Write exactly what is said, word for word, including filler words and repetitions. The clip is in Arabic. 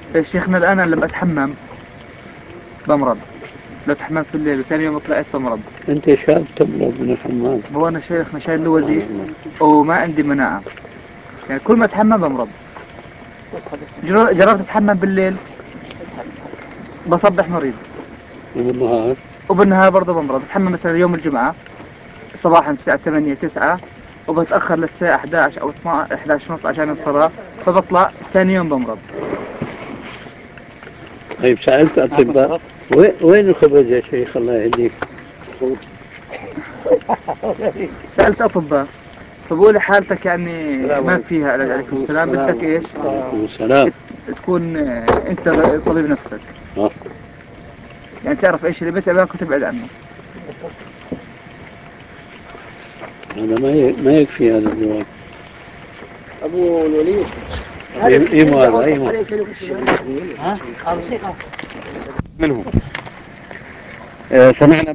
يا شيخنا الآن أنا لما أتحمم بمرض، لو تحممت في الليل وثاني يوم طلعت بمرض. أنت شاب تمرض من الحمام. هو أنا شيخنا شايل لوزي وما عندي مناعة، يعني كل ما أتحمم بمرض. جر- جربت أتحمم بالليل بصبح مريض، وبالنهار وبالنهار برضه بمرض. أتحمم مثلا يوم الجمعة صباحا الساعة ثمانية تسعة، وبتأخر للساعة إحدى عشر أو اثناشر إحدى عشر ونص عشان الصلاة، فبطلع ثاني يوم بمرض. طيب سألت أطباء وين وين الخبز يا شيخ الله يهديك؟ سألت أطباء فبقول حالتك يعني ما فيها علاج. عليكم السلام. بدك إيش؟ عليكم السلام. تكون آه، أنت طبيب نفسك، آه. يعني تعرف إيش اللي بتعبك وتبعد عنه. هذا ما ي- ما يكفي هذا الجواب. أبو الوليد إيمو هذا إيمو. ها؟ منه. آه، سمعنا